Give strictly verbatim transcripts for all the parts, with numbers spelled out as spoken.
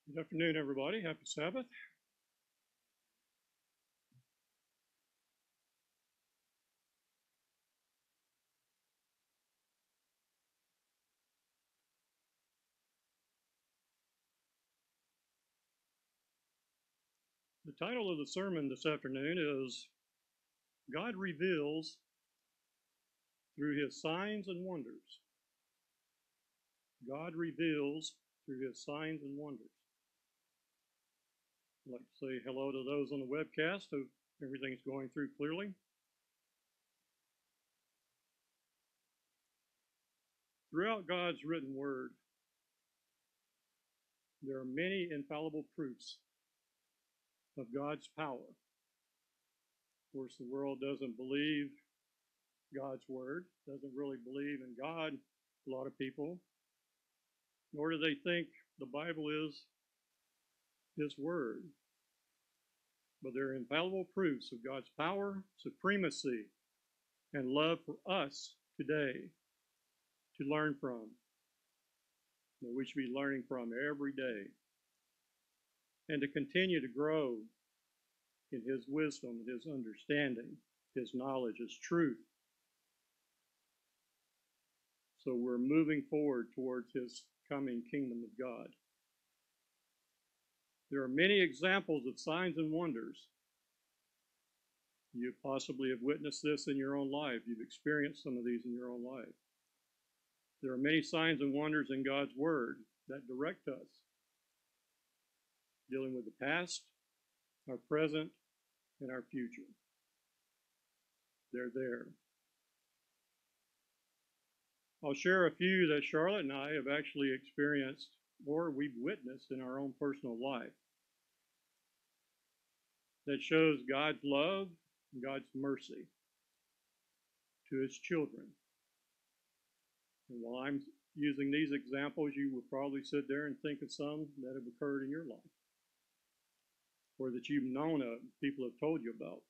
Good afternoon, everybody. Happy Sabbath. The title of the sermon this afternoon is God Reveals Through His Signs and Wonders. God Reveals Through His Signs and Wonders. I'd like to say hello to those on the webcast. Hope everything's going through clearly. Throughout God's written word, there are many infallible proofs of God's power. Of course, the world doesn't believe God's word, doesn't really believe in God, a lot of people, nor do they think the Bible is His word. But there are infallible proofs of God's power, supremacy, and love for us today to learn from, that we should be learning from every day, and to continue to grow in His wisdom, His understanding, His knowledge, His truth. So we're moving forward towards His coming kingdom of God. There are many examples of signs and wonders. You possibly have witnessed this in your own life. You've experienced some of these in your own life. There are many signs and wonders in God's word that direct us, dealing with the past, our present, and our future. They're there. I'll share a few that Charlotte and I have actually experienced or we've witnessed in our own personal life that shows God's love and God's mercy to His children. And while I'm using these examples, you will probably sit there and think of some that have occurred in your life or that you've known of, people have told you about.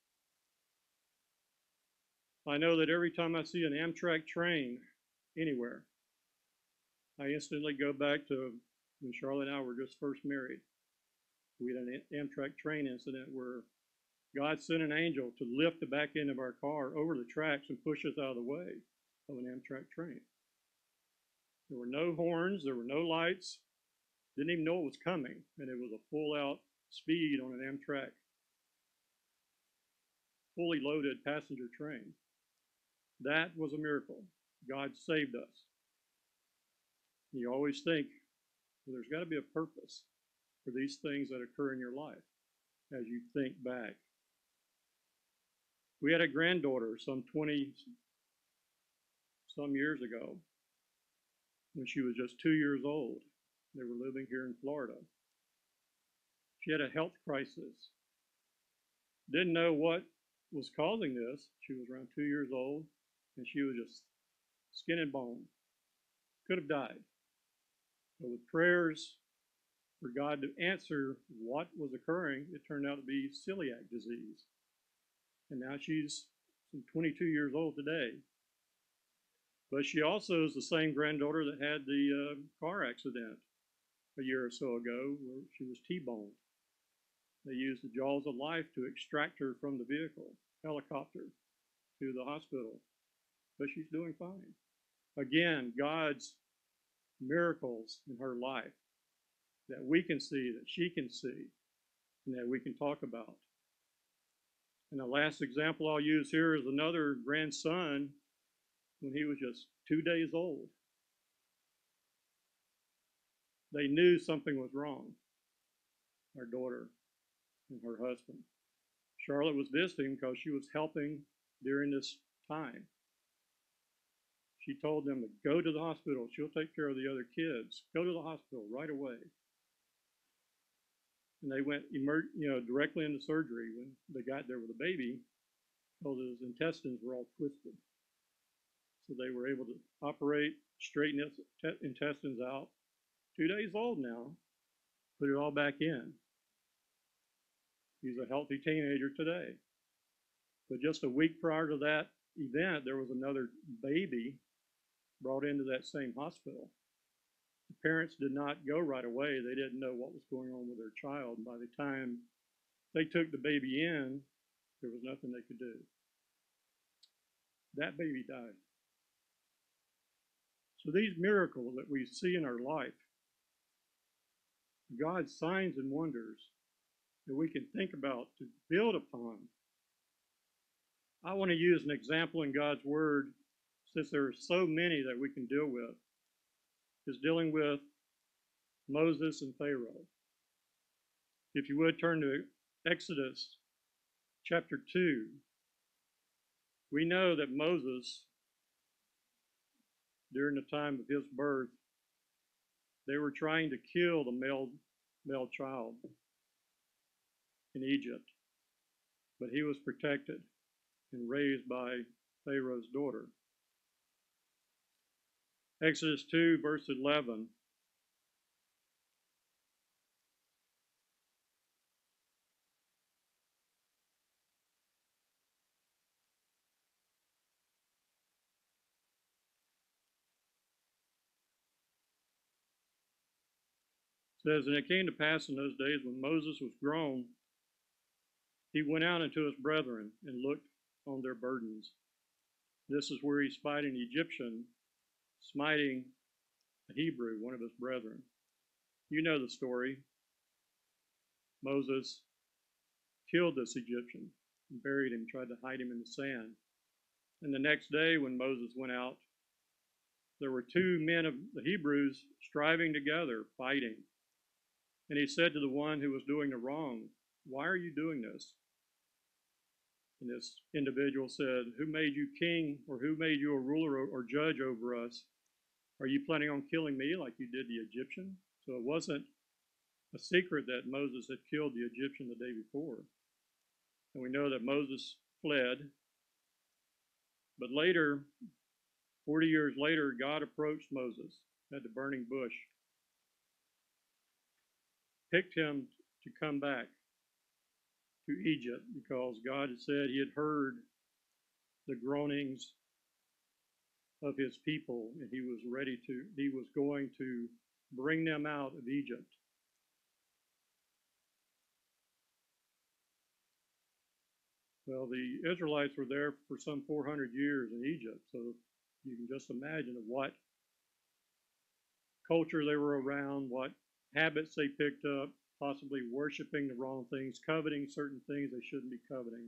I know that every time I see an Amtrak train anywhere, I instantly go back to when Charlotte and I were just first married. We had an Amtrak train incident where God sent an angel to lift the back end of our car over the tracks and push us out of the way of an Amtrak train. There were no horns, there were no lights, didn't even know it was coming, and it was a full out speed on an Amtrak, fully loaded passenger train. That was a miracle. God saved us. You always think, well, there's got to be a purpose for these things that occur in your life as you think back. We had a granddaughter some twenty some years ago when she was just two years old. They were living here in Florida. She had a health crisis. Didn't know what was causing this. She was around two years old, and she was just skin and bone. Could have died. But with prayers for God to answer what was occurring, it turned out to be celiac disease. And now she's twenty-two years old today. But she also is the same granddaughter that had the uh, car accident a year or so ago where she was T-boned. They used the jaws of life to extract her from the vehicle, helicopter, to the hospital. But she's doing fine. Again, God's miracles in her life that we can see, that she can see, and that we can talk about. And the last example I'll use here is another grandson when he was just two days old. They knew something was wrong, our daughter and her husband. Charlotte was visiting because she was helping during this time. She told them to go to the hospital. She'll take care of the other kids. Go to the hospital right away. And they went, emer- you know, directly into surgery when they got there with the baby because his intestines were all twisted. So they were able to operate, straighten his te- intestines out. Two days old now, put it all back in. He's a healthy teenager today. But just a week prior to that event, there was another baby brought into that same hospital. The parents did not go right away. They didn't know what was going on with their child. And by the time they took the baby in, there was nothing they could do. That baby died. So these miracles that we see in our life, God's signs and wonders that we can think about to build upon. I want to use an example in God's Word, since there are so many that we can deal with, is dealing with Moses and Pharaoh. If you would turn to Exodus chapter two, we know that Moses, during the time of his birth, they were trying to kill the male, male child in Egypt, but he was protected and raised by Pharaoh's daughter. Exodus two, verse eleven. Says, and it came to pass in those days when Moses was grown, he went out unto his brethren and looked on their burdens. This is where he spied an Egyptian smiting a Hebrew, one of his brethren. You know the story. Moses killed this Egyptian and buried him, tried to hide him in the sand. And the next day when Moses went out, there were two men of the Hebrews striving together, fighting. And he said to the one who was doing the wrong, why are you doing this? And this individual said, who made you king, or who made you a ruler or, or judge over us? Are you planning on killing me like you did the Egyptian? So it wasn't a secret that Moses had killed the Egyptian the day before. And we know that Moses fled. But later, forty years later, God approached Moses at the burning bush, picked him to come back to Egypt because God had said he had heard the groanings of his people, and he was ready to, he was going to bring them out of Egypt. Well, the Israelites were there for some four hundred years in Egypt, so you can just imagine what culture they were around, what habits they picked up, possibly worshiping the wrong things, coveting certain things they shouldn't be coveting.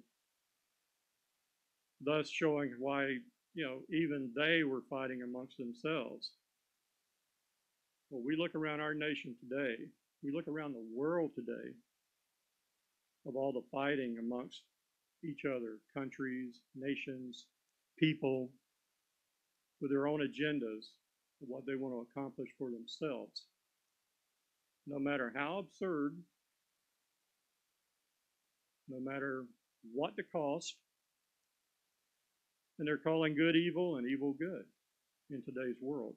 Thus showing why, you know, even they were fighting amongst themselves. Well, we look around our nation today, we look around the world today of all the fighting amongst each other, countries, nations, people, with their own agendas of what they want to accomplish for themselves. No matter how absurd, no matter what the cost, and they're calling good evil and evil good in today's world.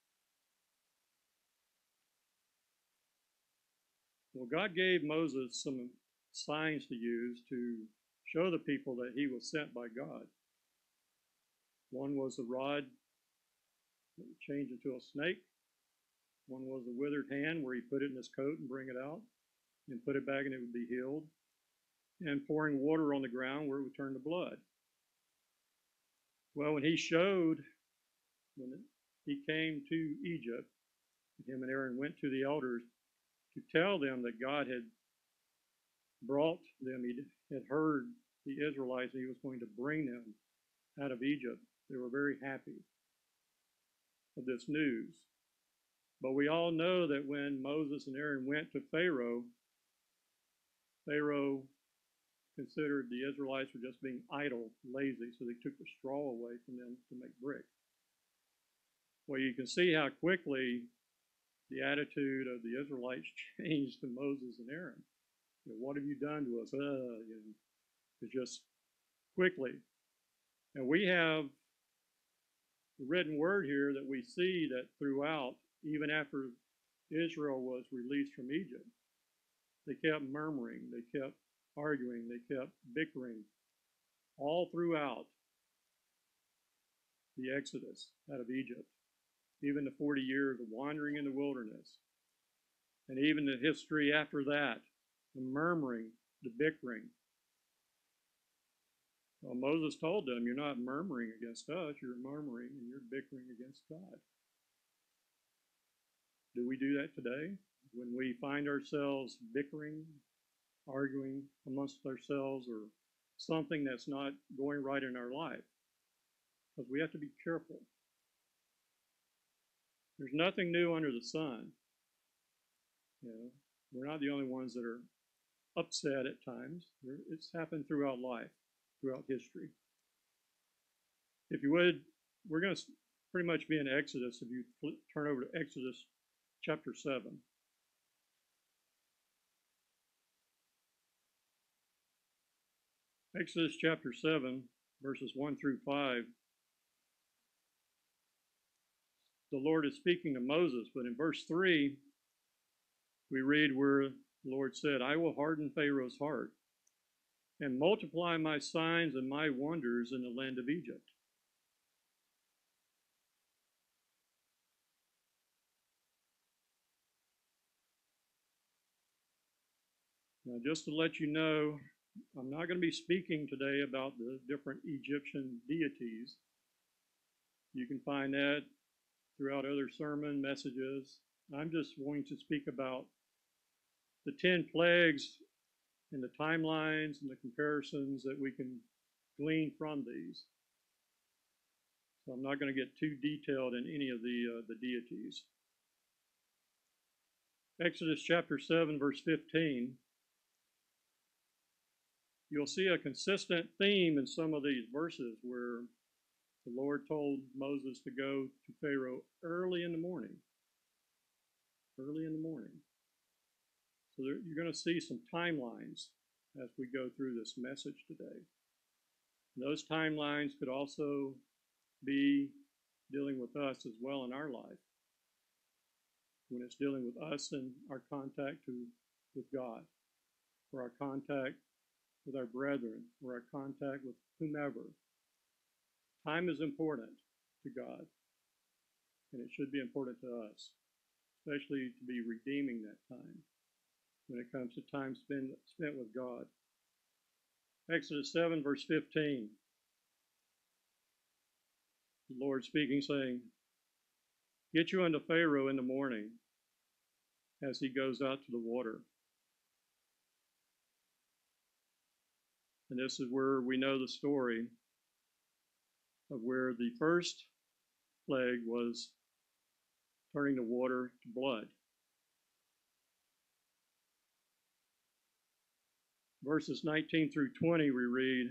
Well, God gave Moses some signs to use to show the people that he was sent by God. One was a rod that would change into a snake. One was a withered hand where he put it in his coat and bring it out and put it back and it would be healed. And pouring water on the ground where it would turn to blood. Well, when he showed, when he came to Egypt, him and Aaron went to the elders to tell them that God had brought them, he had heard the Israelites, and he was going to bring them out of Egypt. They were very happy of this news. But we all know that when Moses and Aaron went to Pharaoh, Pharaoh considered the Israelites were just being idle, lazy, so they took the straw away from them to make brick. Well, you can see how quickly the attitude of the Israelites changed to Moses and Aaron. You know, what have you done to us? Uh, you know, it's just quickly. And we have the written word here that we see that throughout, even after Israel was released from Egypt, they kept murmuring, they kept arguing, they kept bickering all throughout the Exodus out of Egypt. even the forty years of wandering in the wilderness, and even the history after that, the murmuring, the bickering. Well, Moses told them, you're not murmuring against us, you're murmuring and you're bickering against God. Do we do that today? When we find ourselves bickering, arguing amongst ourselves, or something that's not going right in our life? Because we have to be careful. There's nothing new under the sun. You know, we're not the only ones that are upset at times. It's happened throughout life, throughout history. If you would, we're going to pretty much be in Exodus. If you turn over to Exodus chapter seven. Exodus chapter seven, verses one through five. The Lord is speaking to Moses, but in verse three, we read where the Lord said, I will harden Pharaoh's heart and multiply my signs and my wonders in the land of Egypt. Now, just to let you know, I'm not going to be speaking today about the different Egyptian deities. You can find that throughout other sermon messages. I'm just going to speak about the ten plagues and the timelines and the comparisons that we can glean from these. So I'm not going to get too detailed in any of the, uh, the deities. Exodus chapter seven, verse fifteen. You'll see a consistent theme in some of these verses where the Lord told Moses to go to Pharaoh early in the morning. Early in the morning. So there, you're going to see some timelines as we go through this message today. And those timelines could also be dealing with us as well in our life. When it's dealing with us and our contact to, with God, or our contact with our brethren, or our contact with whomever. Time is important to God, and it should be important to us, especially to be redeeming that time when it comes to time spent, spent with God. Exodus seven, verse fifteen. The Lord speaking, saying, get you unto Pharaoh in the morning as he goes out to the water. And this is where we know the story of where the first plague was turning the water to blood. Verses nineteen through twenty, we read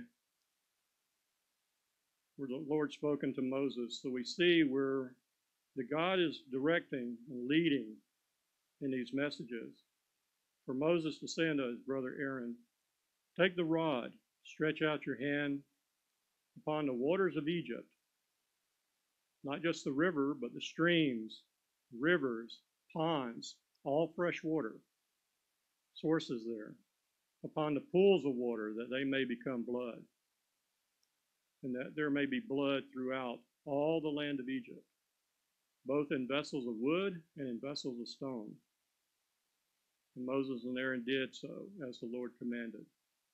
where the Lord spoken to Moses. So we see where the God is directing and leading in these messages. For Moses to say unto his brother Aaron, take the rod, stretch out your hand upon the waters of Egypt, not just the river, but the streams, rivers, ponds, all fresh water, sources there, upon the pools of water, that they may become blood, and that there may be blood throughout all the land of Egypt, both in vessels of wood and in vessels of stone. And Moses and Aaron did so, as the Lord commanded.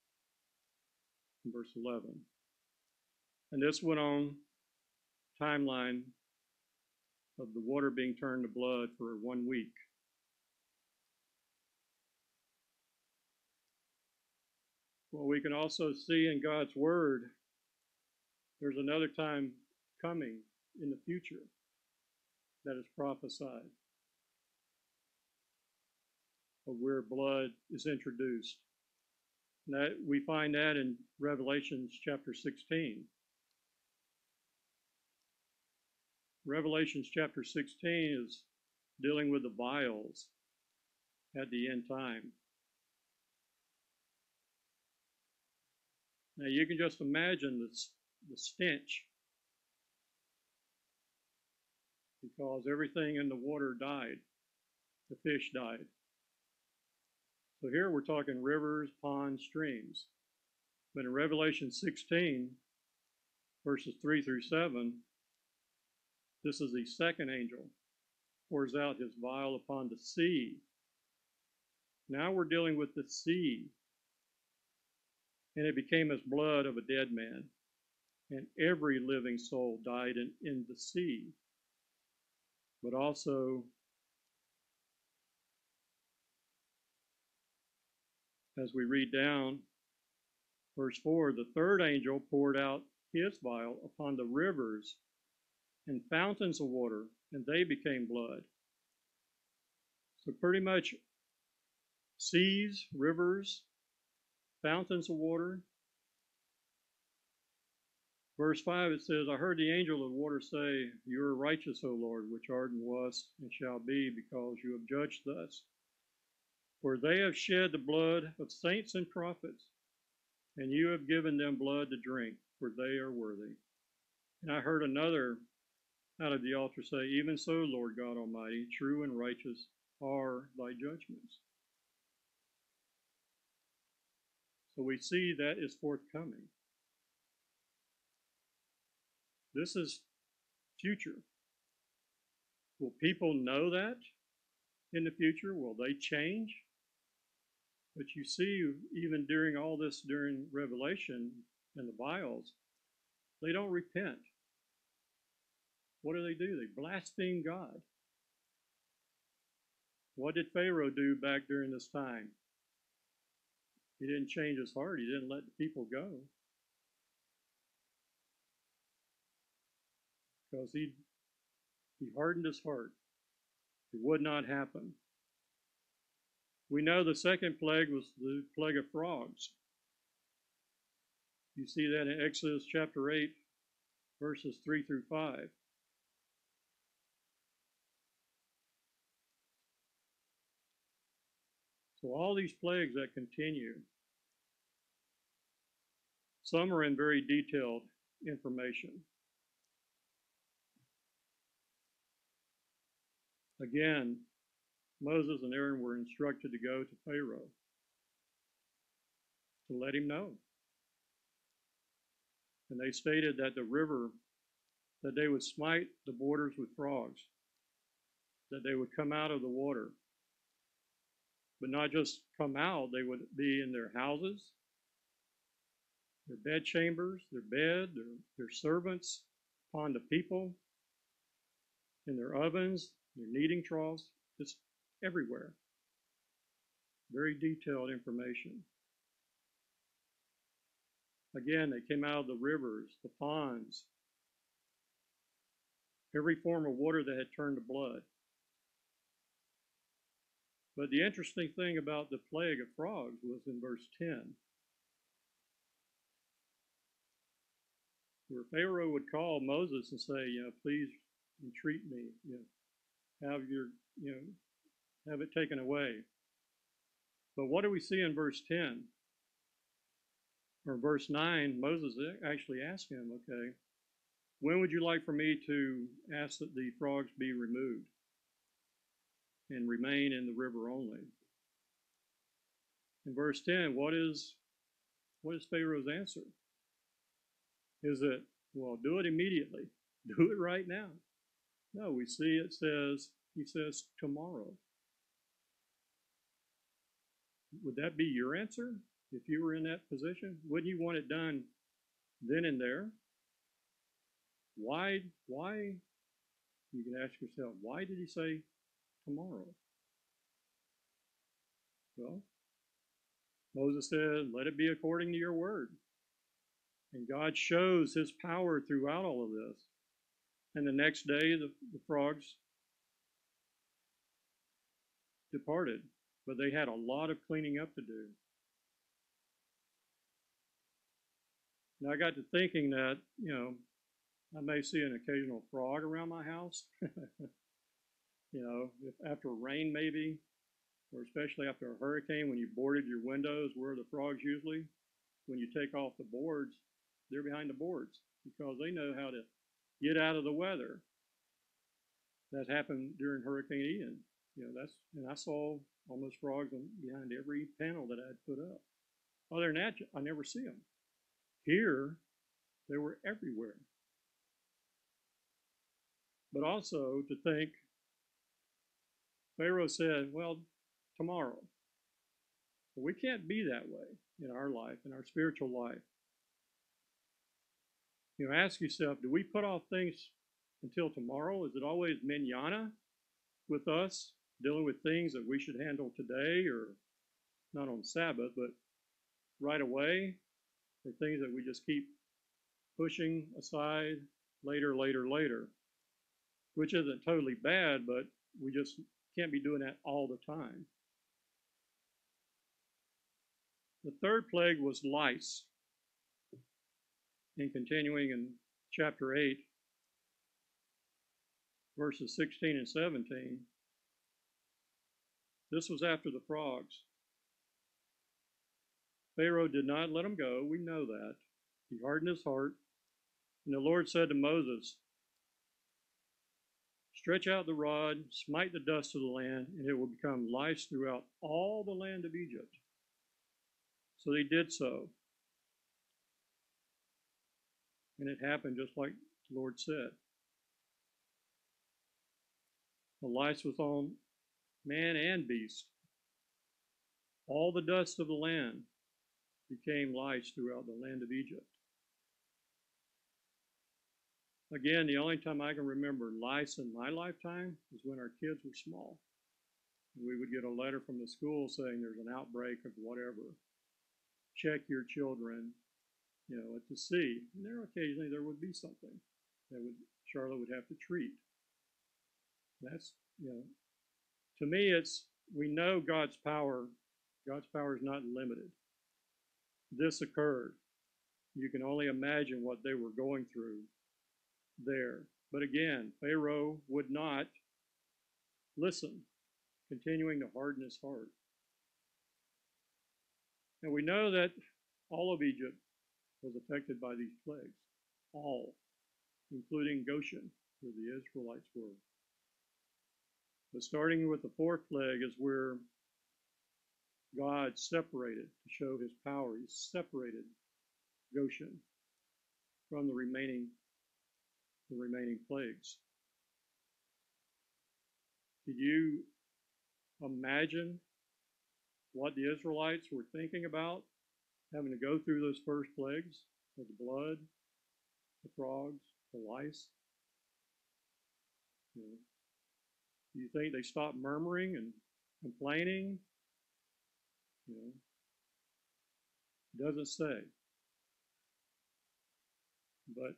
In verse eleven. And this went on, timeline of the water being turned to blood for one week. Well, we can also see in God's word, there's another time coming in the future that is prophesied, of where blood is introduced. And that, we find that in Revelation chapter sixteen. Revelation chapter sixteen is dealing with the vials at the end time. Now you can just imagine the, the stench, because everything in the water died. The fish died. So here we're talking rivers, ponds, streams. But in Revelation sixteen, verses three through seven, This is the second angel, pours out his vial upon the sea. Now we're dealing with the sea. And it became as blood of a dead man, and every living soul died in, in the sea. But also, as we read down, verse four, the third angel poured out his vial upon the rivers and fountains of water, and they became blood. So pretty much seas, rivers, fountains of water. Verse five, it says, I heard the angel of the water say, You are righteous, O Lord, which art and was and shall be, because you have judged thus. For they have shed the blood of saints and prophets, and you have given them blood to drink, for they are worthy. And I heard another out of the altar say, Even so, Lord God Almighty, true and righteous are thy judgments. So we see that is forthcoming. This is future. Will people know that in the future? Will they change? But you see, even during all this, during Revelation and the vials, they don't repent. What do they do? They blaspheme God. What did Pharaoh do back during this time? He didn't change his heart. He didn't let the people go. Because he, he hardened his heart. It would not happen. We know the second plague was the plague of frogs. You see that in Exodus chapter eight, verses three through five. So all these plagues that continue, some are in very detailed information. Again, Moses and Aaron were instructed to go to Pharaoh to let him know. And they stated that the river, that they would smite the borders with frogs, that they would come out of the water. But not just come out, they would be in their houses, their bed chambers, their bed, their, their servants, upon the people, in their ovens, their kneading troughs, just everywhere. Very detailed information. Again, they came out of the rivers, the ponds, every form of water that had turned to blood. But the interesting thing about the plague of frogs was in verse ten, where Pharaoh would call Moses and say, you know, please entreat me, you know, have your, you know, have it taken away. But what do we see in verse ten? Or verse nine, Moses actually asked him, okay, when would you like for me to ask that the frogs be removed and remain in the river only? In verse ten, what is what is Pharaoh's answer? Is it, well, do it immediately. Do it right now. No, we see it says, he says tomorrow. Would that be your answer if you were in that position? Wouldn't you want it done then and there? Why, why, you can ask yourself, why did he say tomorrow? Well, Moses said, let it be according to your word. And God shows his power throughout all of this. And the next day, the, the frogs departed, but they had a lot of cleaning up to do. Now, I got to thinking that, you know, I may see an occasional frog around my house. You know, if after rain maybe, or especially after a hurricane, when you boarded your windows, where are the frogs usually? When you take off the boards, they're behind the boards because they know how to get out of the weather. That happened during Hurricane Ian. You know, that's, and I saw almost frogs behind every panel that I'd put up. Other than that, I never see them. Here, they were everywhere. But also to think, Pharaoh said, well, tomorrow. But we can't be that way in our life, in our spiritual life. You know, ask yourself, do we put off things until tomorrow? Is it always manana with us, dealing with things that we should handle today, or not on Sabbath, but right away, or things that we just keep pushing aside later, later, later, which isn't totally bad, but we just can't be doing that all the time. The third plague was lice. And continuing in chapter eight, verses sixteen and seventeen, this was after the frogs. Pharaoh did not let them go. We know that. He hardened his heart. And the Lord said to Moses, stretch out the rod, smite the dust of the land, and it will become lice throughout all the land of Egypt. So they did so. And it happened just like the Lord said. The lice was on man and beast. All the dust of the land became lice throughout the land of Egypt. Again, the only time I can remember lice in my lifetime is when our kids were small. We would get a letter from the school saying there's an outbreak of whatever. Check your children, you know, to see. And there occasionally there would be something that would Charlotte would have to treat. That's, you know, to me it's, we know God's power. God's power is not limited. This occurred. You can only imagine what they were going through there. But again, Pharaoh would not listen, continuing to harden his heart. And we know that all of Egypt was affected by these plagues. All, including Goshen, where the Israelites were. But starting with the fourth plague is where God separated to show his power. He separated Goshen from the remaining the remaining plagues. Could you imagine what the Israelites were thinking about having to go through those first plagues of the blood, the frogs, the lice? You know, do you think they stopped murmuring and complaining? You know, it doesn't say. But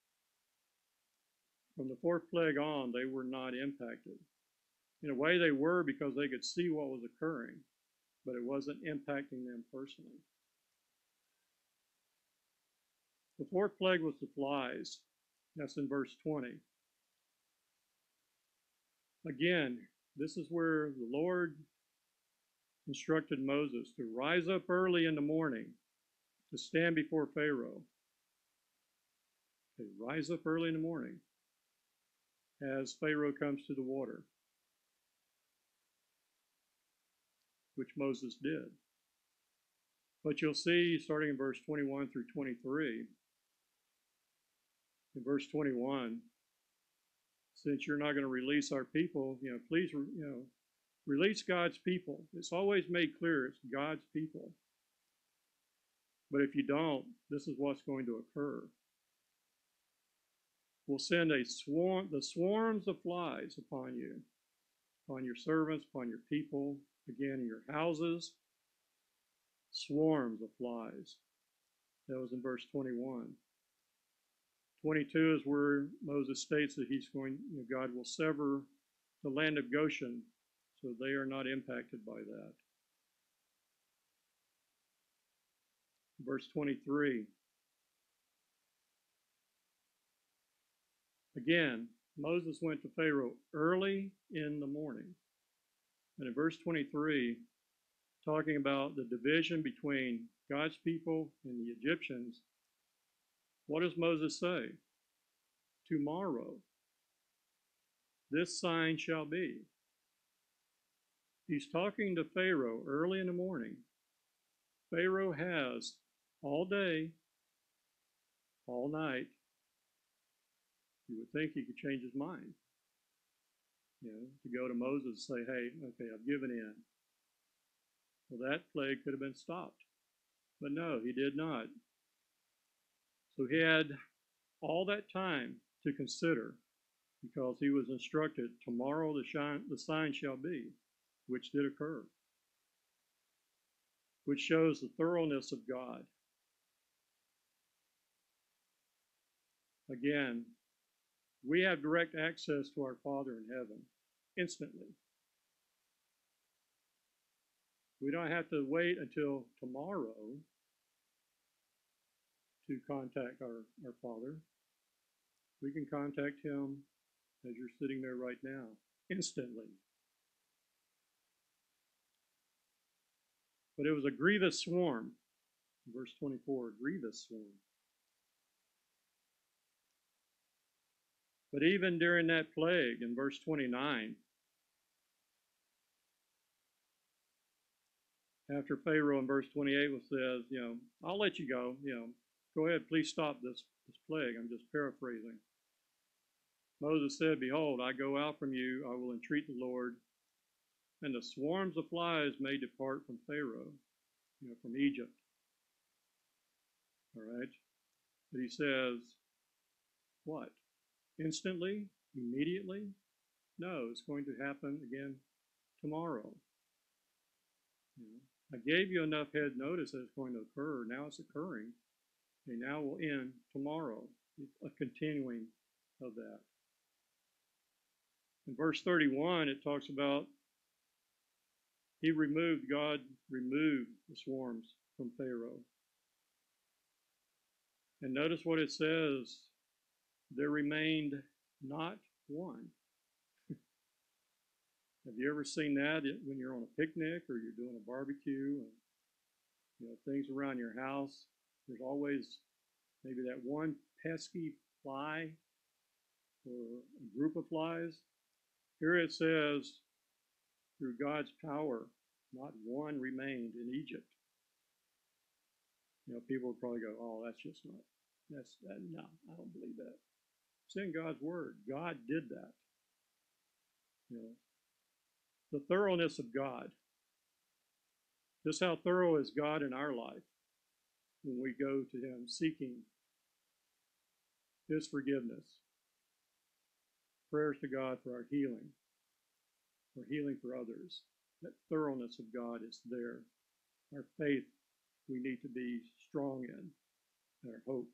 from the fourth plague on, they were not impacted. In a way, they were because they could see what was occurring, but it wasn't impacting them personally. The fourth plague was the flies. That's in verse twenty. Again, this is where the Lord instructed Moses to rise up early in the morning to stand before Pharaoh. Okay, rise up early in the morning as Pharaoh comes to the water, which Moses did. But you'll see, starting in verse twenty-one through twenty-three, in verse twenty-one, since you're not going to release our people, you know, please, you know, release God's people. It's always made clear it's God's people. But if you don't, this is what's going to occur. We'll send a swarm, the swarms of flies upon you, upon your servants, upon your people, again in your houses, swarms of flies. That was in verse twenty-one. twenty-two is where Moses states that he's going, you know, God will sever the land of Goshen, so they are not impacted by that. Verse twenty-three. Again, Moses went to Pharaoh early in the morning. And in verse twenty-three, talking about the division between God's people and the Egyptians, what does Moses say? Tomorrow, this sign shall be. He's talking to Pharaoh early in the morning. Pharaoh has all day, all night. You would think he could change his mind. you know, to go to Moses and say, hey, okay, I've given in. Well, that plague could have been stopped. But no, he did not. So he had all that time to consider, because he was instructed, tomorrow the, shine, the sign shall be, which did occur, which shows the thoroughness of God. Again, we have direct access to our Father in heaven instantly. We don't have to wait until tomorrow to contact our, our Father. We can contact him as you're sitting there right now, instantly. But it was a grievous swarm. Verse twenty-four, grievous swarm. But even during that plague, in verse twenty-nine, after Pharaoh in verse twenty-eight says, you know, I'll let you go, you know, go ahead, please stop this, this plague. I'm just paraphrasing. Moses said, behold, I go out from you, I will entreat the Lord, and the swarms of flies may depart from Pharaoh, you know, from Egypt. All right? But he says, what? Instantly? Immediately? No, it's going to happen again tomorrow. You know, I gave you enough head notice that it's going to occur. Now it's occurring. And now will end tomorrow. A continuing of that. In verse thirty-one, it talks about he removed, God removed the swarms from Pharaoh. And notice what it says, there remained not one. Have you ever seen that when you're on a picnic or you're doing a barbecue and, you know, things around your house? There's always maybe that one pesky fly or a group of flies. Here it says, through God's power, not one remained in Egypt. You know, people would probably go, oh, that's just not, that's, that, no, I don't believe that. It's in God's word. God did that. You know, the thoroughness of God. Just how thorough is God in our life when we go to him seeking his forgiveness. Prayers to God for our healing, for healing for others. That thoroughness of God is there. Our faith we need to be strong in, and our hope.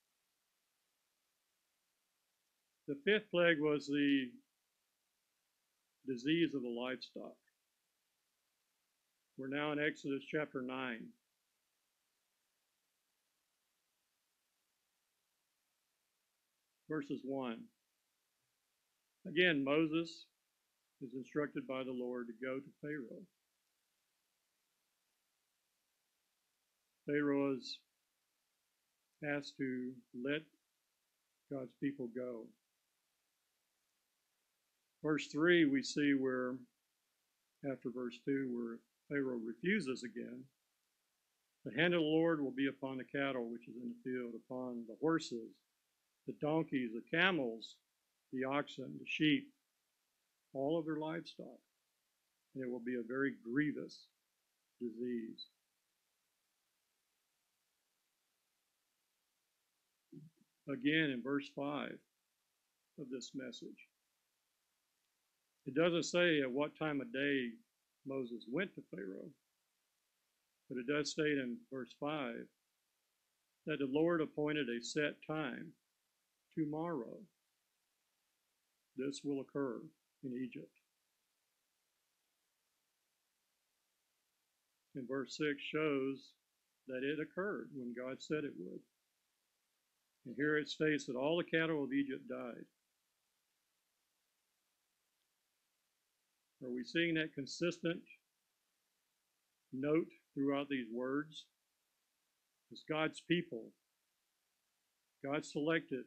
The fifth plague was the disease of the livestock. We're now in Exodus chapter nine. Verses one. Again, Moses is instructed by the Lord to go to Pharaoh. Pharaoh is asked to let God's people go. Verse three, we see where, after verse two, where Pharaoh refuses again. The hand of the Lord will be upon the cattle which is in the field, upon the horses, the donkeys, the camels, the oxen, the sheep, all of their livestock. And it will be a very grievous disease. Again, in verse five of this message, it doesn't say at what time of day Moses went to Pharaoh, but it does state in verse five that the Lord appointed a set time, tomorrow. This will occur in Egypt. And verse six shows that it occurred when God said it would. And here it states that all the cattle of Egypt died. Are we seeing that consistent note throughout these words? It's God's people. God selected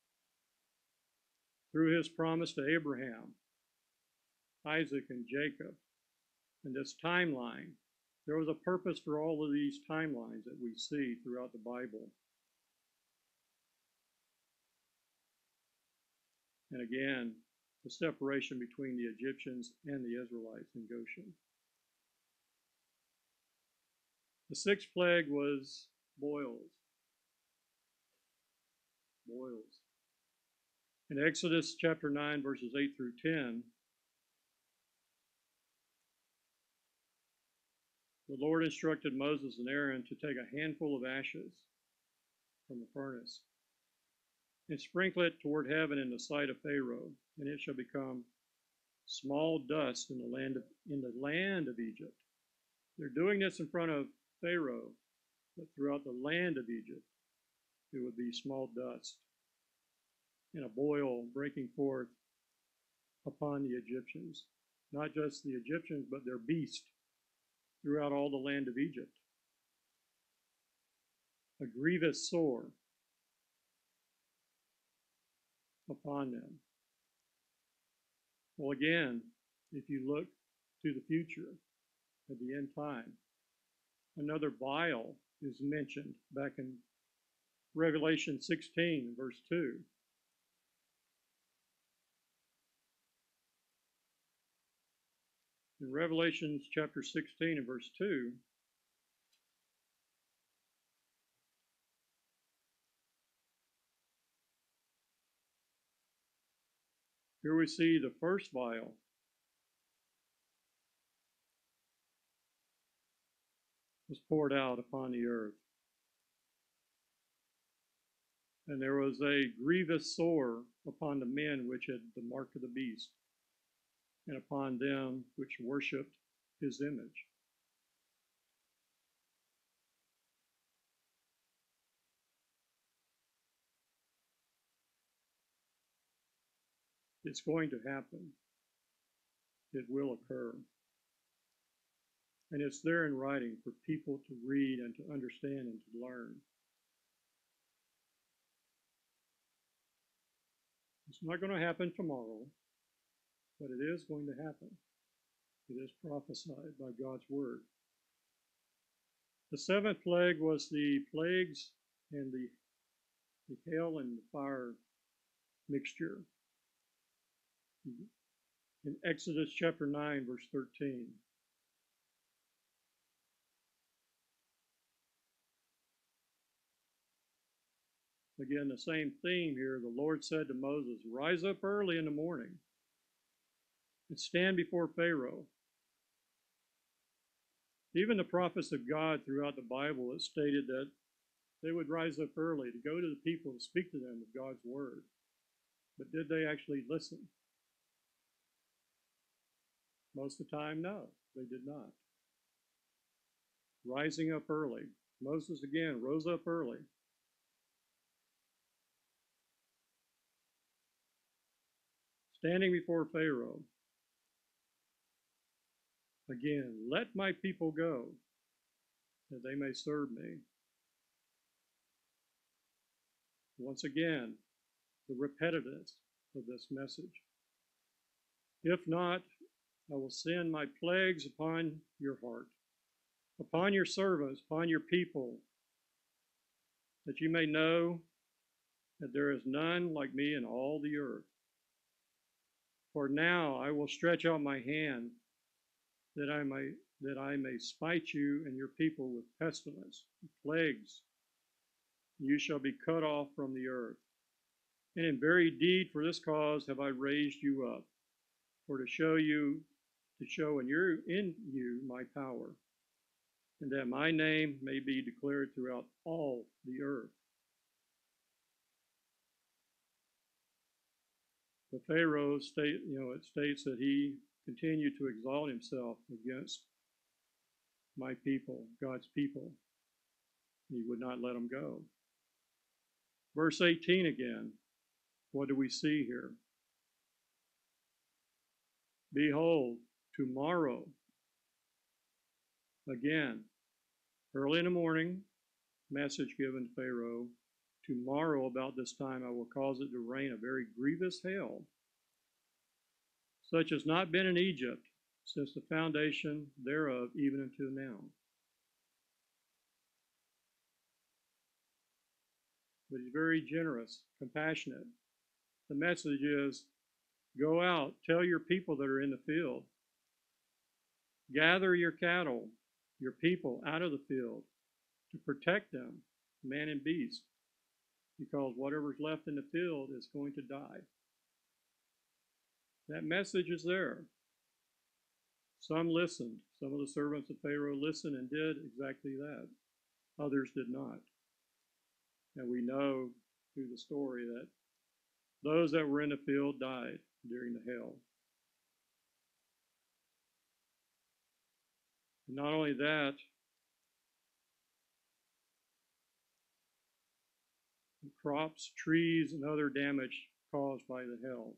through his promise to Abraham, Isaac, and Jacob. And this timeline, there was a purpose for all of these timelines that we see throughout the Bible. And again, the separation between the Egyptians and the Israelites in Goshen. The sixth plague was boils. Boils. In Exodus chapter nine, verses eight through ten, the Lord instructed Moses and Aaron to take a handful of ashes from the furnace and sprinkle it toward heaven in the sight of Pharaoh, and it shall become small dust in the land of, in the land of Egypt. They're doing this in front of Pharaoh, but throughout the land of Egypt, it would be small dust and a boil breaking forth upon the Egyptians. Not just the Egyptians, but their beast throughout all the land of Egypt. A grievous sore upon them. Well, again, if you look to the future, at the end time, another vial is mentioned back in Revelation sixteen, verse two. In Revelation chapter sixteen and verse two, here we see the first vial was poured out upon the earth. And there was a grievous sore upon the men which had the mark of the beast, and upon them which worshipped his image. It's going to happen. It will occur. And it's there in writing for people to read and to understand and to learn. It's not going to happen tomorrow, but it is going to happen. It is prophesied by God's word. The seventh plague was the plagues and the, the hail and the fire mixture. In Exodus chapter nine, verse thirteen. Again, the same theme here. The Lord said to Moses, "Rise up early in the morning and stand before Pharaoh." Even the prophets of God throughout the Bible, it stated that they would rise up early to go to the people and speak to them of God's word. But did they actually listen? Most of the time, no, they did not. Rising up early. Moses again rose up early. Standing before Pharaoh. Again, let my people go, that they may serve me. Once again, the repetitiveness of this message. If not, I will send my plagues upon your heart, upon your servants, upon your people, that you may know that there is none like me in all the earth. For now I will stretch out my hand that I may that I may smite you and your people with pestilence, plagues. You shall be cut off from the earth. And in very deed for this cause have I raised you up, for to show you, to show in your in you my power, and that my name may be declared throughout all the earth. The Pharaoh state, you know, it states that he continued to exalt himself against my people, God's people. He would not let them go. Verse eighteen again, what do we see here? Behold, tomorrow, again, early in the morning, message given to Pharaoh, tomorrow about this time I will cause it to rain a very grievous hail, such as not been in Egypt since the foundation thereof even until now. But he's very generous, compassionate. The message is, Go out, tell your people that are in the field, gather your cattle, your people out of the field to protect them, man and beast, because whatever's left in the field is going to die. That message is there. Some listened. Some of the servants of Pharaoh listened and did exactly that. Others did not. And we know through the story that those that were in the field died during the hail. And not only that, crops, trees, and other damage caused by the hail.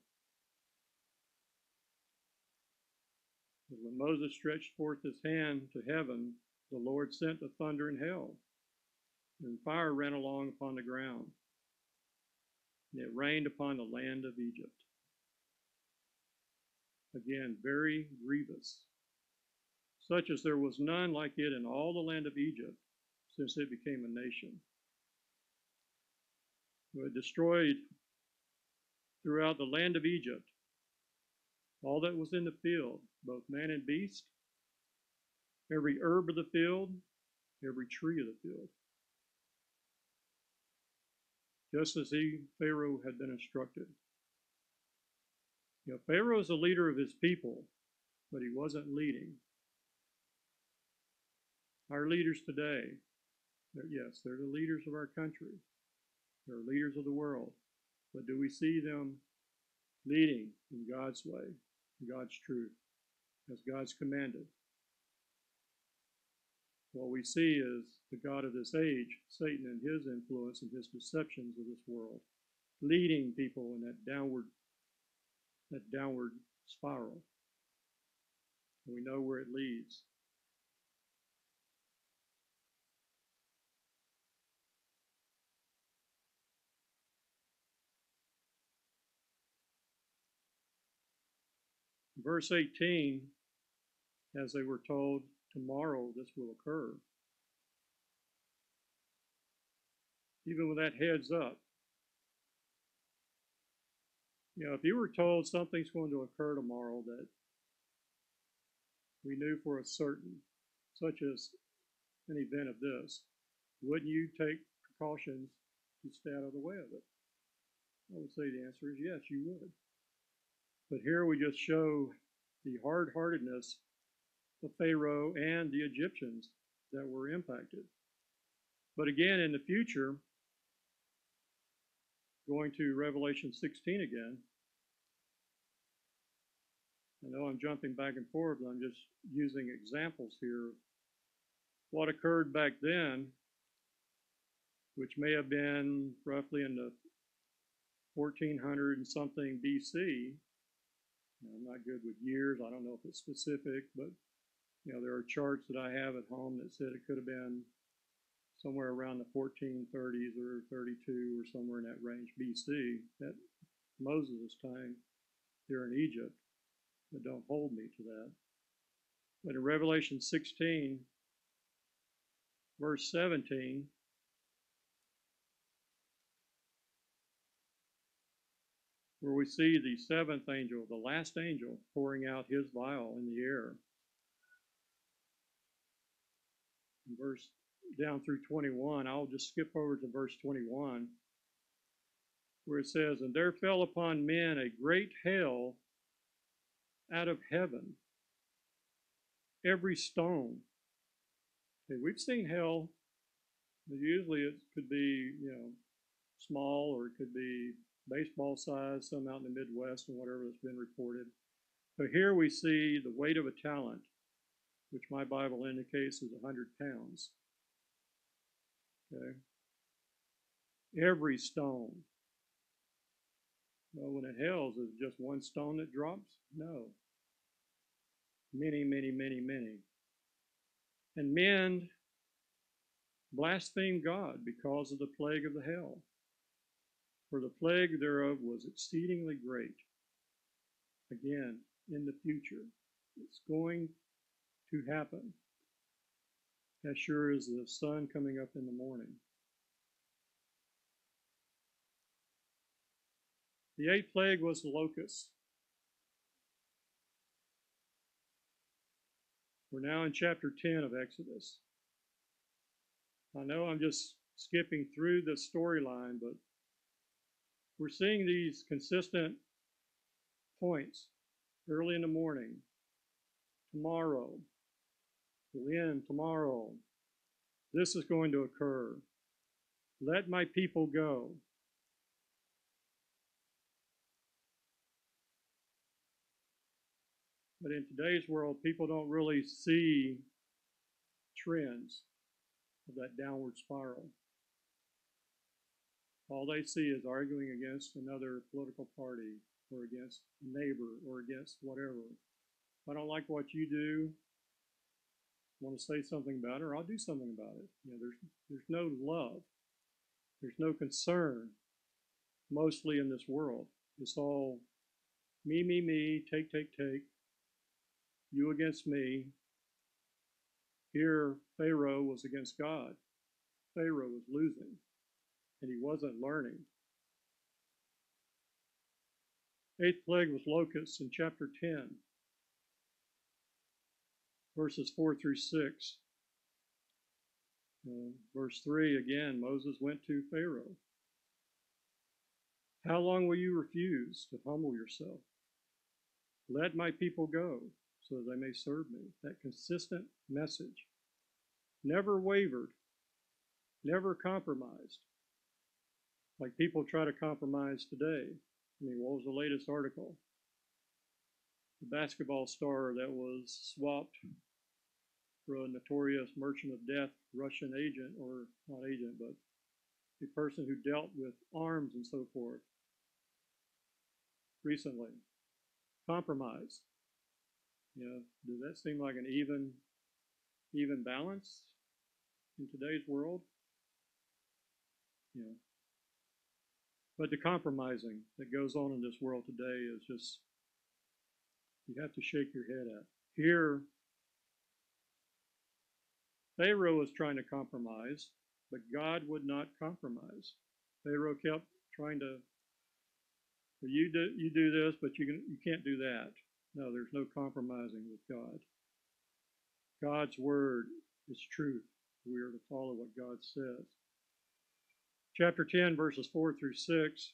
And when Moses stretched forth his hand to heaven, the Lord sent the thunder and hail, and fire ran along upon the ground, and it rained upon the land of Egypt. Again, very grievous, such as there was none like it in all the land of Egypt since it became a nation. It destroyed throughout the land of Egypt all that was in the field, both man and beast, every herb of the field, every tree of the field, just as he, Pharaoh, had been instructed. You know, Pharaoh is a leader of his people, but he wasn't leading. Our leaders today, yes, they're the leaders of our country. They're leaders of the world. But do we see them leading in God's way, in God's truth, as God's commanded? What we see is the God of this age, Satan, and his influence and his deceptions of this world, leading people in that downward, that downward spiral. And we know where it leads. Verse eighteen, as they were told, tomorrow this will occur. Even with that heads up. You know, if you were told something's going to occur tomorrow that we knew for a certain, such as an event of this, wouldn't you take precautions to stay out of the way of it? I would say the answer is yes, you would. But here we just show the hard-heartedness of Pharaoh and the Egyptians that were impacted. But again, in the future, going to Revelation sixteen again, I know I'm jumping back and forth, but I'm just using examples here. What occurred back then, which may have been roughly in the fourteen hundred and something B C. I'm not good with years. I don't know if it's specific, but you know, there are charts that I have at home that said it could have been somewhere around the fourteen thirties or thirty-two or somewhere in that range B C at Moses' time here in Egypt. But don't hold me to that. But in Revelation sixteen, verse seventeen, where we see the seventh angel, the last angel, pouring out his vial in the air. In verse down through twenty-one, I'll just skip over to verse twenty-one, where it says, and there fell upon men a great hail out of heaven, every stone. Okay, we've seen hail, but usually it could be, you know, small, or it could be baseball size, some out in the Midwest and whatever that's been reported. So here we see the weight of a talent, which my Bible indicates is one hundred pounds. Okay. Every stone. Well, when it hails, is it just one stone that drops? No. Many, many, many, many. And men blasphemed God because of the plague of the hail. For the plague thereof was exceedingly great. Again, in the future, it's going to happen, as sure as the sun coming up in the morning. The eighth plague was the locust. We're now in chapter ten of Exodus. I know I'm just skipping through the storyline, but we're seeing these consistent points. Early in the morning, tomorrow, we'll end tomorrow. This is going to occur. Let my people go. But in today's world, people don't really see trends of that downward spiral. All they see is arguing against another political party or against a neighbor or against whatever. If I don't like what you do, want to say something about it, or I'll do something about it. You know, there's there's no love. There's no concern mostly in this world. It's all me, me, me, take, take, take, you against me. Here, Pharaoh was against God. Pharaoh was losing, and he wasn't learning. Eighth plague was locusts in chapter ten, verses four through six. Uh, verse three, again, Moses went to Pharaoh. How long will you refuse to humble yourself? Let my people go so that they may serve me. That consistent message. Never wavered, never compromised. Like people try to compromise today. I mean, what was the latest article? The basketball star that was swapped for a notorious merchant of death, Russian agent, or not agent, but a person who dealt with arms and so forth recently. Compromise. You know, does that seem like an even, even balance in today's world? You know, but the compromising that goes on in this world today is just, you have to shake your head at. Here, Pharaoh was trying to compromise, but God would not compromise. Pharaoh kept trying to, well, you do you do this, but you can you can't do that. No, there's no compromising with God. God's word is truth. We are to follow what God says. Chapter ten, verses four through six.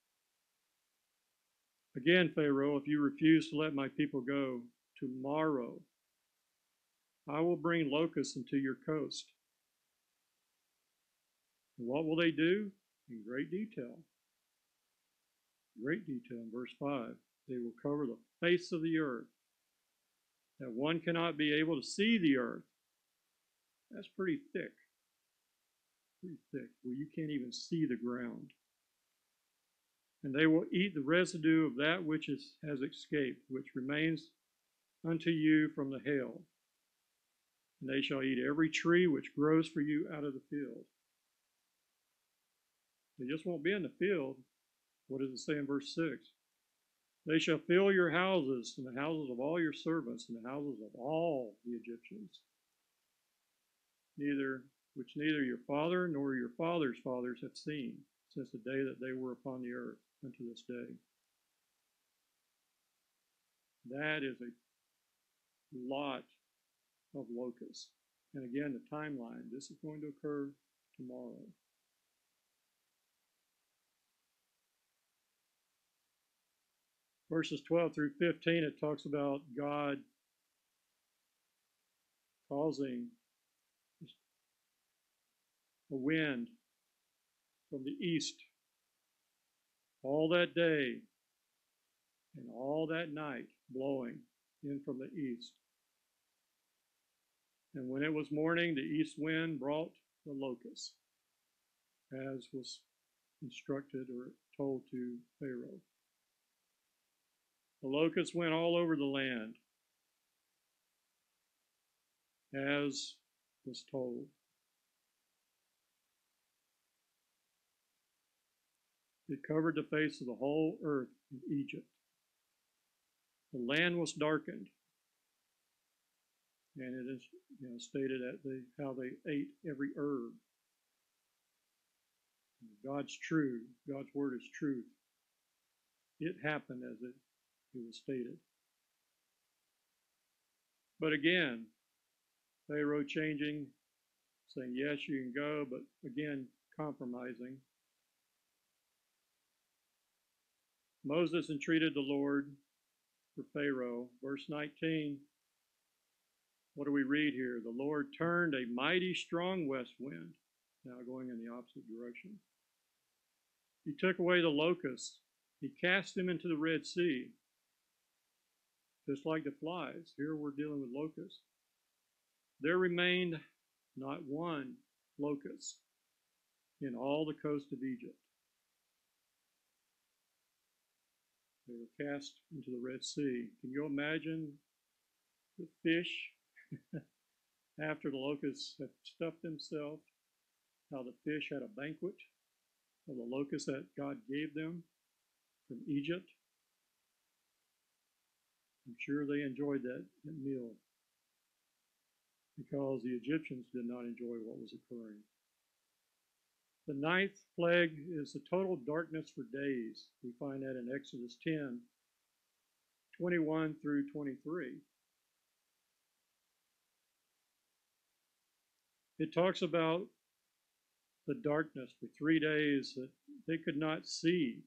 Again, Pharaoh, if you refuse to let my people go, tomorrow I will bring locusts into your coast. And what will they do? In great detail. Great detail in verse five. They will cover the face of the earth, that one cannot be able to see the earth. That's pretty thick. Pretty thick, where you can't even see the ground. And they will eat the residue of that which is, has escaped, which remains unto you from the hail. And they shall eat every tree which grows for you out of the field. They just won't be in the field. What does it say in verse six? They shall fill your houses, and the houses of all your servants, and the houses of all the Egyptians. Neither, which neither your father nor your father's fathers have seen, since the day that they were upon the earth unto this day. That is a lot of locusts. And again, the timeline, this is going to occur tomorrow. Verses twelve through fifteen, it talks about God causing a wind from the east all that day and all that night blowing in from the east. And when it was morning, the east wind brought the locusts, as was instructed or told to Pharaoh. The locusts went all over the land, as was told. It covered the face of the whole earth of Egypt. The land was darkened, and it is, you know, stated at the how they ate every herb. God's true. God's word is truth. It happened as it, it was stated. But again, Pharaoh changing, saying, yes, you can go, but again, compromising. Moses entreated the Lord for Pharaoh. Verse nineteen, what do we read here? The Lord turned a mighty strong west wind, now going in the opposite direction. He took away the locusts. He cast them into the Red Sea, just like the flies. Here we're dealing with locusts. There remained not one locust in all the coast of Egypt. They were cast into the Red Sea. Can you imagine the fish after the locusts had stuffed themselves, how the fish had a banquet of the locusts that God gave them from Egypt? I'm sure they enjoyed that, that meal because the Egyptians did not enjoy what was occurring. The ninth plague is the total darkness for days. We find that in Exodus ten, twenty-one through twenty-three. It talks about the darkness for three days that they could not see.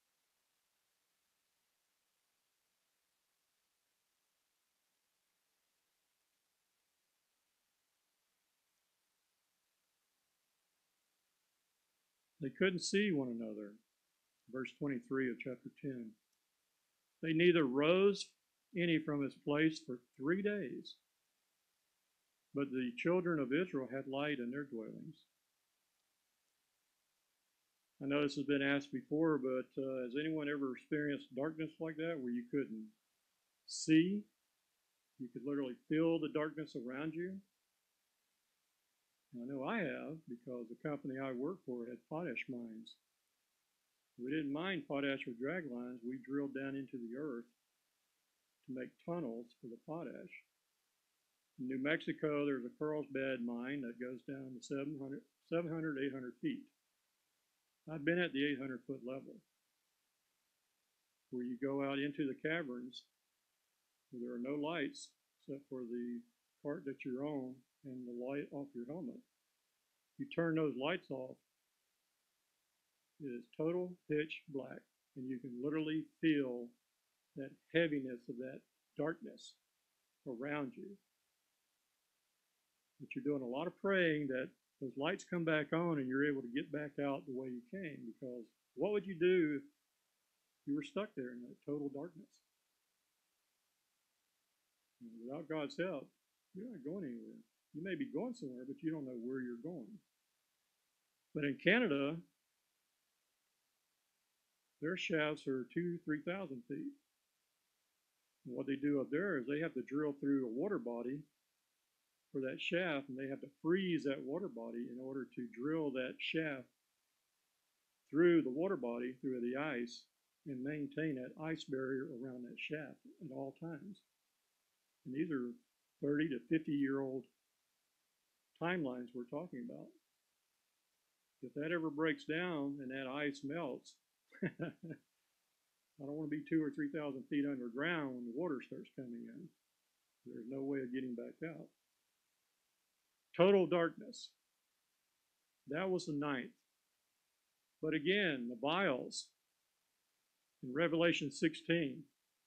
They couldn't see one another. Verse twenty-three of chapter ten. They neither rose any from his place for three days, but the children of Israel had light in their dwellings. I know this has been asked before, but uh, has anyone ever experienced darkness like that where you couldn't see? You could literally feel the darkness around you? I know I have, because the company I worked for had potash mines. We didn't mind potash with drag lines. We drilled down into the earth to make tunnels for the potash. In New Mexico, there's a Carlsbad mine that goes down to seven hundred, seven hundred, eight hundred feet. I've been at the eight hundred foot level, where you go out into the caverns where there are no lights except for the part that you're on and the light off your helmet. You turn those lights off, it is total pitch black, and you can literally feel that heaviness of that darkness around you. But you're doing a lot of praying that those lights come back on and you're able to get back out the way you came, because what would you do if you were stuck there in that total darkness? And without God's help, you're not going anywhere. You may be going somewhere, but you don't know where you're going. But in Canada, their shafts are two, three thousand feet. And what they do up there is they have to drill through a water body for that shaft, and they have to freeze that water body in order to drill that shaft through the water body, through the ice, and maintain that ice barrier around that shaft at all times. And these are thirty to fifty year old timelines we're talking about. If that ever breaks down and that ice melts, I don't want to be two or three thousand feet underground when the water starts coming in. There's no way of getting back out. Total darkness. That was the ninth. But again, the vials in Revelation sixteen.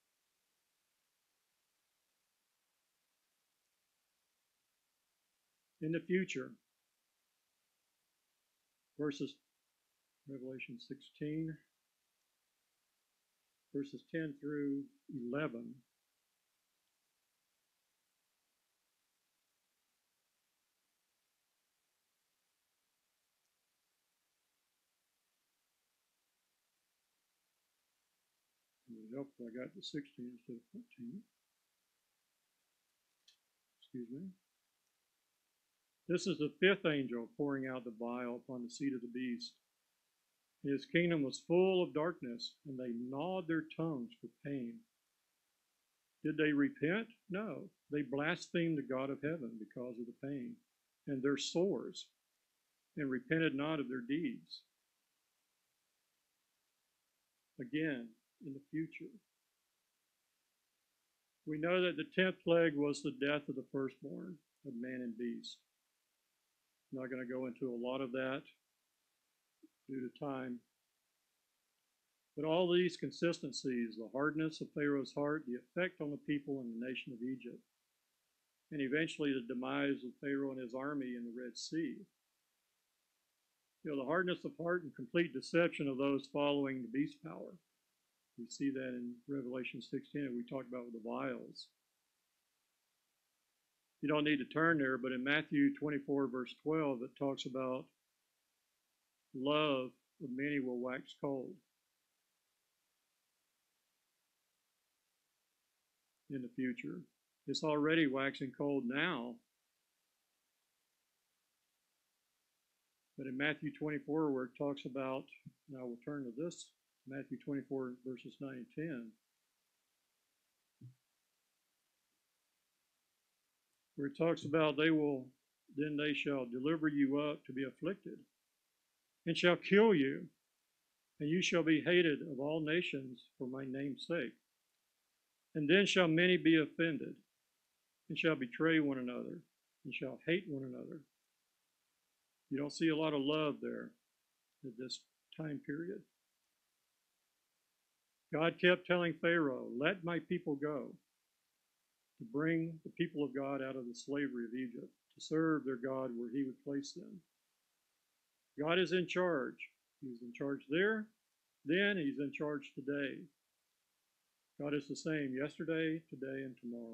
In the future, verses Revelation sixteen, verses ten through eleven. It would help if I got to sixteen instead of fourteen. Excuse me. This is the fifth angel pouring out the vial upon the seat of the beast. His kingdom was full of darkness, and they gnawed their tongues for pain. Did they repent? No. They blasphemed the God of heaven because of the pain and their sores, and repented not of their deeds. Again, in the future. We know that the tenth plague was the death of the firstborn. of man and beast. I'm not going to go into a lot of that due to time. But all these consistencies, the hardness of Pharaoh's heart, the effect on the people and the nation of Egypt, and eventually the demise of Pharaoh and his army in the Red Sea. You know, the hardness of heart and complete deception of those following the beast power. We see that in Revelation sixteen, and we talked about with the vials. You don't need to turn there, but in Matthew twenty-four, verse twelve, it talks about love of many will wax cold in the future. It's already waxing cold now. But in Matthew twenty-four, where it talks about, and I will turn to this, Matthew twenty-four, verses nine and ten, where it talks about they will, then they shall deliver you up to be afflicted, and shall kill you, and you shall be hated of all nations for my name's sake. And then shall many be offended, and shall betray one another, and shall hate one another. You don't see a lot of love there at this time period. God kept telling Pharaoh, let my people go, to bring the people of God out of the slavery of Egypt, to serve their God where he would place them. God is in charge. He's in charge there, then he's in charge today. God is the same yesterday, today, and tomorrow.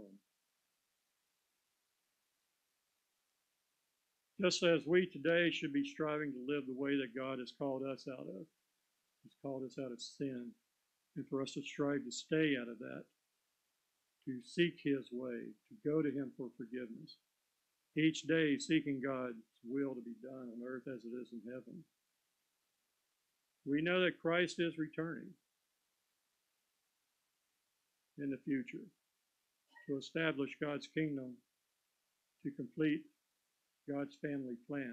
Just as we today should be striving to live the way that God has called us out of. He's called us out of sin. And for us to strive to stay out of that, to seek his way, to go to him for forgiveness. Each day seeking God's will to be done on earth as it is in heaven. We know that Christ is returning in the future to establish God's kingdom, to complete God's family plan.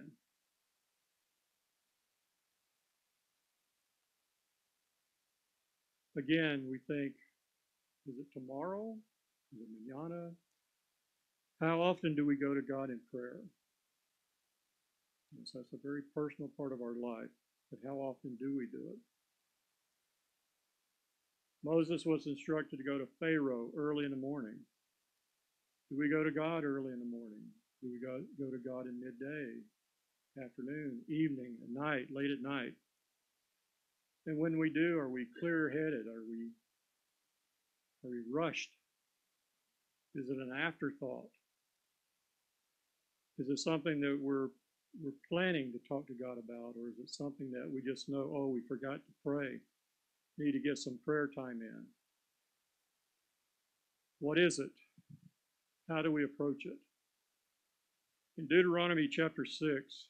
Again, we think, is it tomorrow? Is it mañana? How often do we go to God in prayer? Yes, that's a very personal part of our life, but how often do we do it? Moses was instructed to go to Pharaoh early in the morning. Do we go to God early in the morning? Do we go, go to God in midday, afternoon, evening, at night, late at night? And when we do, are we clear-headed? Are we, are we rushed? Is it an afterthought? Is it something that we're, we're planning to talk to God about? Or is it something that we just know, oh, we forgot to pray? Need to get some prayer time in. What is it? How do we approach it? In Deuteronomy chapter six,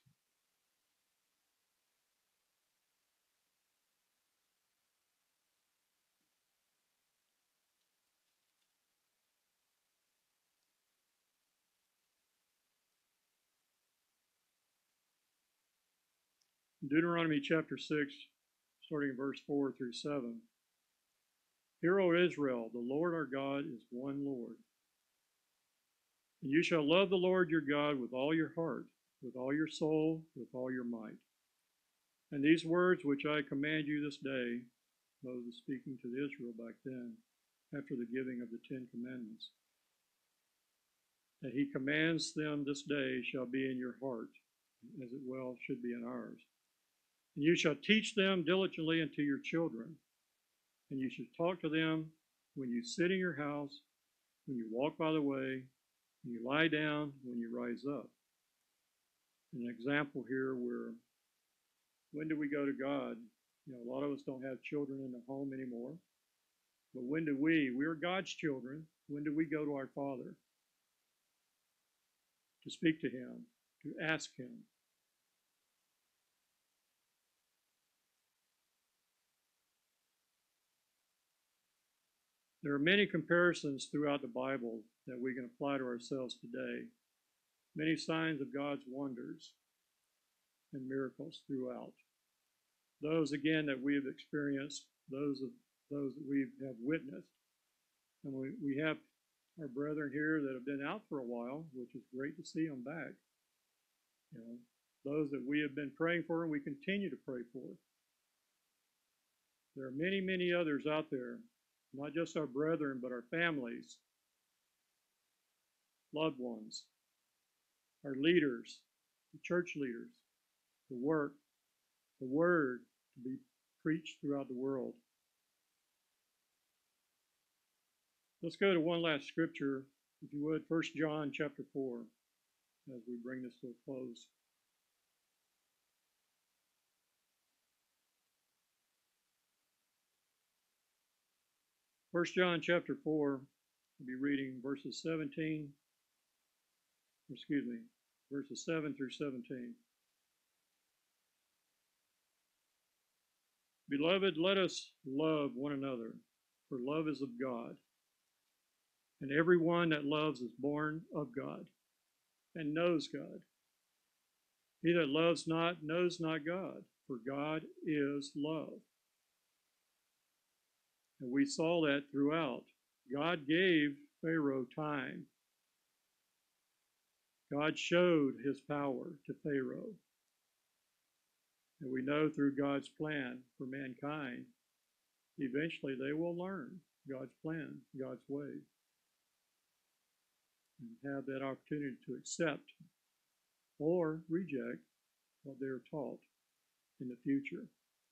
Deuteronomy chapter six, starting in verse four through seven. Hear, O Israel, the Lord our God is one Lord. And you shall love the Lord your God with all your heart, with all your soul, with all your might. And these words which I command you this day, Moses speaking to Israel back then, after the giving of the Ten Commandments, that he commands them this day shall be in your heart, as it well should be in ours. And you shall teach them diligently unto your children, and you shall talk to them when you sit in your house, when you walk by the way, when you lie down, when you rise up. An example here where, when do we go to God? You know, a lot of us don't have children in the home anymore. But when do we? We are God's children. When do we go to our Father? To speak to him, to ask him. There are many comparisons throughout the Bible that we can apply to ourselves today. Many signs of God's wonders and miracles throughout. Those, again, that we have experienced, those of those that we have witnessed. And we, we have our brethren here that have been out for a while, which is great to see them back. You know, those that we have been praying for and we continue to pray for. There are many, many others out there, not just our brethren, but our families, loved ones, our leaders, the church leaders, the work, the word to be preached throughout the world. Let's go to one last scripture, if you would, First John chapter four, as we bring this to a close. First John chapter four, we'll be reading verses seventeen, excuse me, verses seven through seventeen. Beloved, let us love one another, for love is of God. And everyone that loves is born of God and knows God. He that loves not knows not God, for God is love. And we saw that throughout. God gave Pharaoh time. God showed his power to Pharaoh. And we know through God's plan for mankind, eventually they will learn God's plan, God's way, and have that opportunity to accept or reject what they are taught in the future.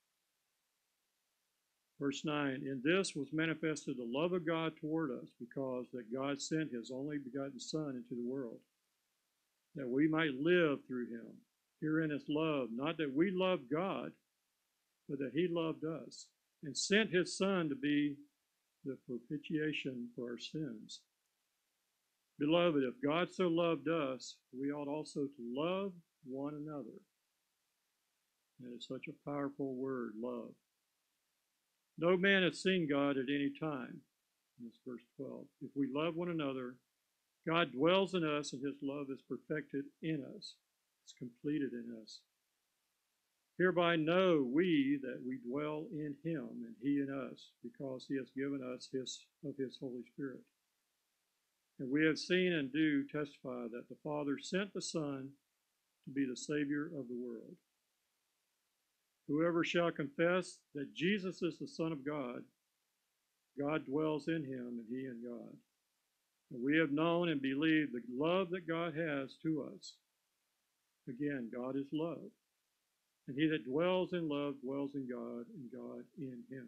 Verse nine, in this was manifested the love of God toward us, because that God sent his only begotten Son into the world, that we might live through him. Herein is love, not that we loved God, but that he loved us, and sent his Son to be the propitiation for our sins. Beloved, if God so loved us, we ought also to love one another. That is such a powerful word, love. No man has seen God at any time. That's verse twelve. If we love one another, God dwells in us, and his love is perfected in us. It's completed in us. Hereby know we that we dwell in him, and he in us, because he has given us his of his Holy Spirit. And we have seen and do testify that the Father sent the Son to be the Savior of the world. Whoever shall confess that Jesus is the Son of God, God dwells in him, and he in God. And we have known and believed the love that God has to us. Again, God is love. And he that dwells in love dwells in God, and God in him.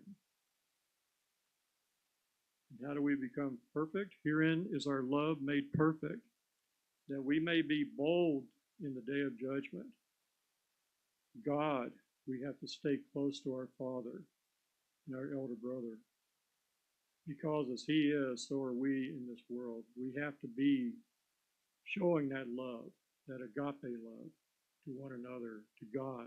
And how do we become perfect? Herein is our love made perfect, that we may be bold in the day of judgment. God, we have to stay close to our Father and our elder brother. Because as he is, so are we in this world. We have to be showing that love, that agape love, to one another, to God.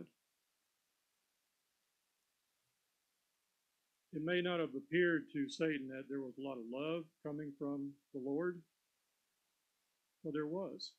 It may not have appeared to Satan that there was a lot of love coming from the Lord. Well, there was.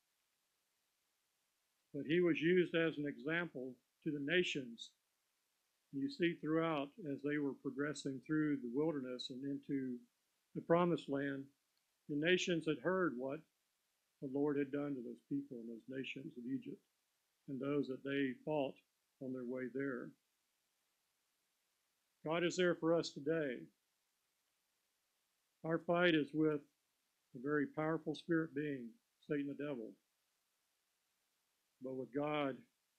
But he was used as an example to the nations. You see throughout, as they were progressing through the wilderness and into the promised land, the nations had heard what the Lord had done to those people and those nations of Egypt and those that they fought on their way there. God is there for us today. Our fight is with a very powerful spirit being, Satan the devil. But with God,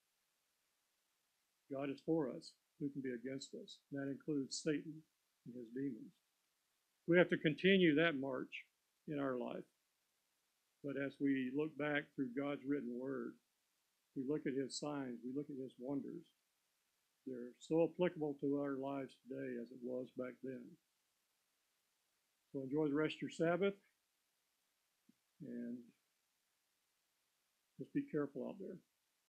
God is for us. Who can be against us? And that includes Satan and his demons. We have to continue that march in our life. But as we look back through God's written word, we look at his signs, we look at his wonders. They're so applicable to our lives today as it was back then. So enjoy the rest of your Sabbath, and just be careful out there.